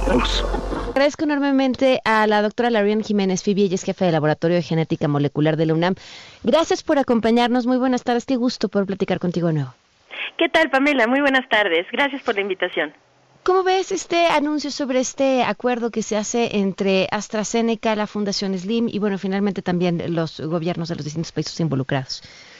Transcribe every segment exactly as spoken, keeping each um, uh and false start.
Vamos. Agradezco enormemente a la doctora Lauriane Jiménez Fibi, ella es jefa del Laboratorio de Genética Molecular de la UNAM. Gracias por acompañarnos, muy buenas tardes, qué gusto poder platicar contigo de nuevo. ¿Qué tal, Pamela? Muy buenas tardes, gracias por la invitación. ¿Cómo ves este anuncio sobre este acuerdo que se hace entre AstraZeneca, la Fundación Slim y, bueno, finalmente también los gobiernos de los distintos países involucrados?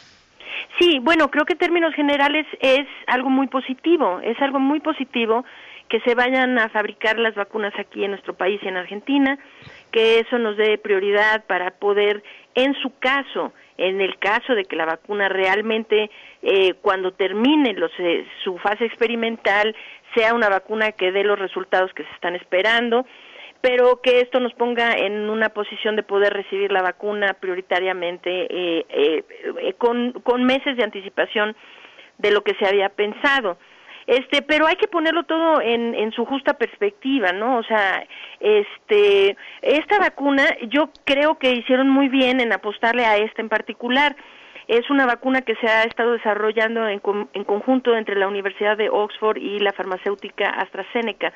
Sí, bueno, creo que en términos generales es algo muy positivo, es algo muy positivo que se vayan a fabricar las vacunas aquí en nuestro país y en Argentina, que eso nos dé prioridad para poder, en su caso, en el caso de que la vacuna realmente, eh, cuando termine los, eh, su fase experimental, sea una vacuna que dé los resultados que se están esperando, pero que esto nos ponga en una posición de poder recibir la vacuna prioritariamente eh, eh, eh, con, con meses de anticipación de lo que se había pensado. Este, pero hay que ponerlo todo en, en su justa perspectiva, ¿no? O sea, este, esta vacuna, yo creo que hicieron muy bien en apostarle a esta en particular. Es una vacuna que se ha estado desarrollando en, en conjunto entre la Universidad de Oxford y la farmacéutica AstraZeneca.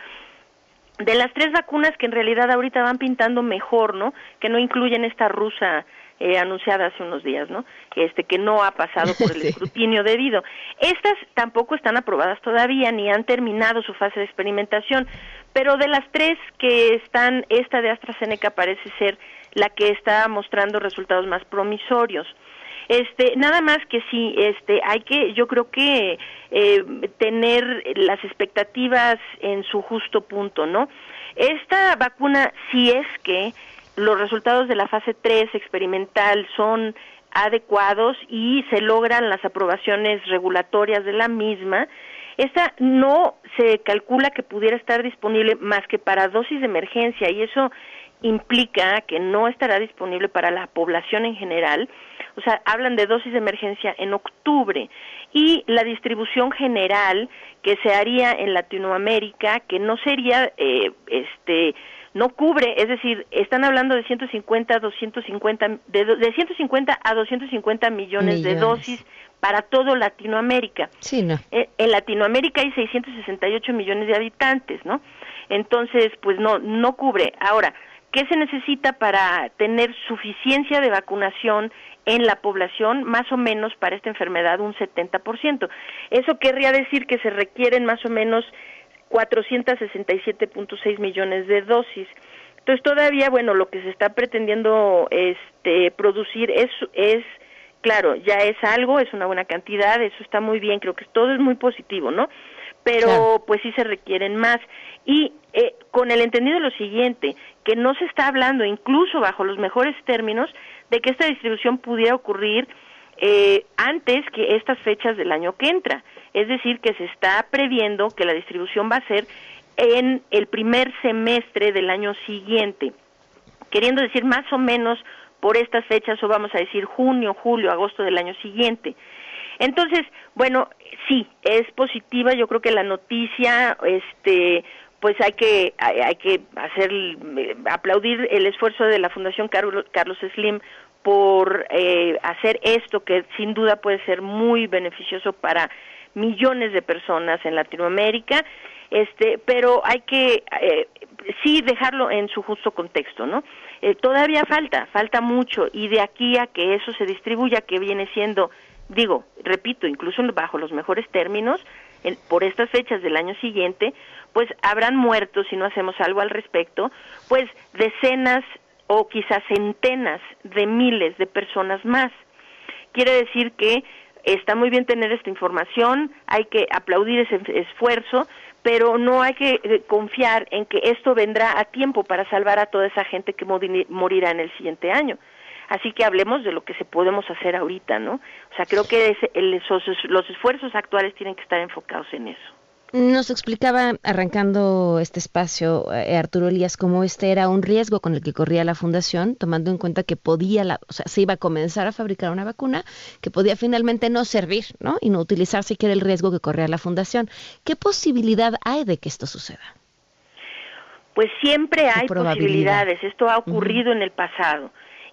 De las tres vacunas que en realidad ahorita van pintando mejor, ¿no? Que no incluyen esta rusa eh, anunciada hace unos días, ¿no? Este que no ha pasado por el sí. escrutinio debido. Estas tampoco están aprobadas todavía ni han terminado su fase de experimentación, pero de las tres que están, esta de AstraZeneca parece ser la que está mostrando resultados más promisorios. Este, nada más que sí, este, hay que, yo creo que eh, tener las expectativas en su justo punto, ¿no? Esta vacuna, si es que los resultados de la fase tres experimental son adecuados y se logran las aprobaciones regulatorias de la misma, esta no se calcula que pudiera estar disponible más que para dosis de emergencia y eso implica que no estará disponible para la población en general. O sea, hablan de dosis de emergencia en octubre y la distribución general que se haría en Latinoamérica, que no sería, eh, este, no cubre, es decir, están hablando de ciento cincuenta a doscientos cincuenta, de, de ciento cincuenta a doscientos cincuenta millones, millones de dosis para todo Latinoamérica. Sí, no. Eh, en Latinoamérica hay seiscientos sesenta y ocho millones de habitantes, ¿no? Entonces, pues no, no cubre. Ahora, ¿qué se necesita para tener suficiencia de vacunación en la población? Más o menos para esta enfermedad un setenta por ciento. Eso querría decir que se requieren más o menos cuatrocientos sesenta y siete punto seis millones de dosis. Entonces todavía, bueno, lo que se está pretendiendo este producir es es claro, ya es algo, es una buena cantidad, eso está muy bien, creo que todo es muy positivo, ¿no? Pero claro, pues sí se requieren más. Y eh, con el entendido de lo siguiente, que no se está hablando, incluso bajo los mejores términos, de que esta distribución pudiera ocurrir eh, antes que estas fechas del año que entra. Es decir, que se está previendo que la distribución va a ser en el primer semestre del año siguiente, queriendo decir más o menos por estas fechas, o vamos a decir junio, julio, agosto del año siguiente. Entonces, bueno, sí, es positiva, yo creo que la noticia, este, pues hay que hay, hay que hacer aplaudir el esfuerzo de la Fundación Carlos, Carlos Slim por eh, hacer esto que sin duda puede ser muy beneficioso para millones de personas en Latinoamérica, este, pero hay que eh, sí dejarlo en su justo contexto, ¿no? Eh, todavía falta, falta mucho, y de aquí a que eso se distribuya, que viene siendo, digo, repito, incluso bajo los mejores términos, en, por estas fechas del año siguiente, pues habrán muerto, si no hacemos algo al respecto, pues decenas o quizás centenas de miles de personas más. Quiere decir que está muy bien tener esta información, hay que aplaudir ese esfuerzo, pero no hay que eh, confiar en que esto vendrá a tiempo para salvar a toda esa gente que morirá en el siguiente año. Así que hablemos de lo que se podemos hacer ahorita, ¿no? O sea, creo que ese, el, esos, los esfuerzos actuales tienen que estar enfocados en eso. Nos explicaba, arrancando este espacio, eh, Arturo Elías, cómo este era un riesgo con el que corría la Fundación, tomando en cuenta que podía, la, o sea, se iba a comenzar a fabricar una vacuna que podía finalmente no servir, ¿no? Y no utilizarse, que era el riesgo que corría la Fundación. ¿Qué posibilidad hay de que esto suceda? Pues siempre hay posibilidades, esto ha ocurrido uh-huh. en el pasado.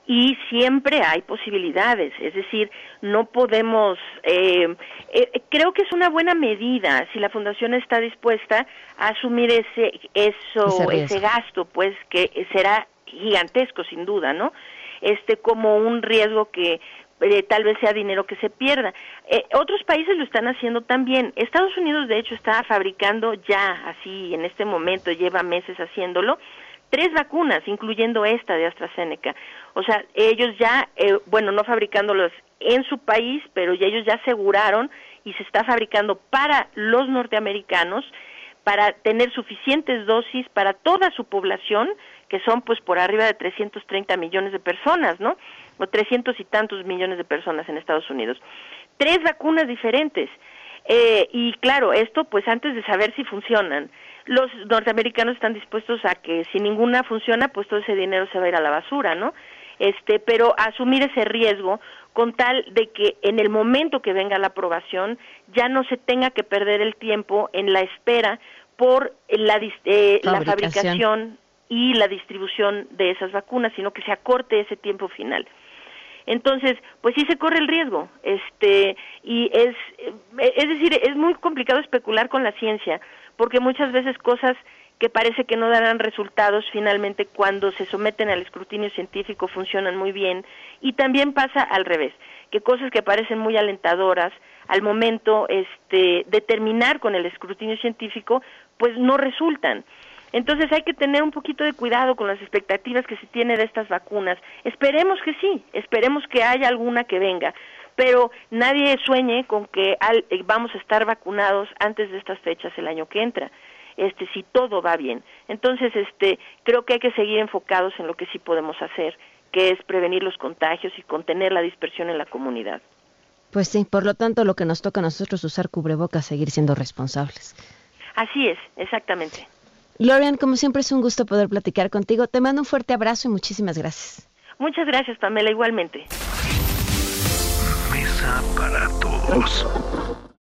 y siempre hay posibilidades, es decir, no podemos, eh, eh, creo que es una buena medida si la fundación está dispuesta a asumir ese eso ese, ese gasto, pues que será gigantesco sin duda, ¿no? Este como un riesgo que eh, tal vez sea dinero que se pierda. Eh, otros países lo están haciendo también. Estados Unidos de hecho está fabricando ya así en este momento, lleva meses haciéndolo, tres vacunas, incluyendo esta de AstraZeneca. O sea, ellos ya, eh, bueno, no fabricándolos en su país, pero ya ellos ya aseguraron y se está fabricando para los norteamericanos para tener suficientes dosis para toda su población, que son pues por arriba de trescientos treinta millones de personas, ¿no? O trescientos y tantos millones de personas en Estados Unidos. Tres vacunas diferentes. Eh, y claro, esto pues antes de saber si funcionan. Los norteamericanos están dispuestos a que si ninguna funciona, pues todo ese dinero se va a ir a la basura, ¿no? Este, pero asumir ese riesgo con tal de que en el momento que venga la aprobación ya no se tenga que perder el tiempo en la espera por la, eh, la fabricación y la distribución de esas vacunas, sino que se acorte ese tiempo final. Entonces, pues sí se corre el riesgo, este, y es, es decir, es muy complicado especular con la ciencia, porque muchas veces cosas que parece que no darán resultados, finalmente cuando se someten al escrutinio científico funcionan muy bien, y también pasa al revés, que cosas que parecen muy alentadoras, al momento este, de terminar con el escrutinio científico, pues no resultan. Entonces hay que tener un poquito de cuidado con las expectativas que se tiene de estas vacunas. Esperemos que sí, esperemos que haya alguna que venga, pero nadie sueñe con que al, eh, vamos a estar vacunados antes de estas fechas el año que entra, este, si todo va bien. Entonces, este, creo que hay que seguir enfocados en lo que sí podemos hacer, que es prevenir los contagios y contener la dispersión en la comunidad. Pues sí, por lo tanto, lo que nos toca a nosotros usar cubrebocas, seguir siendo responsables. Así es, exactamente. Lorian, como siempre es un gusto poder platicar contigo. Te mando un fuerte abrazo y muchísimas gracias. Muchas gracias, Pamela, igualmente. Mesa para todos.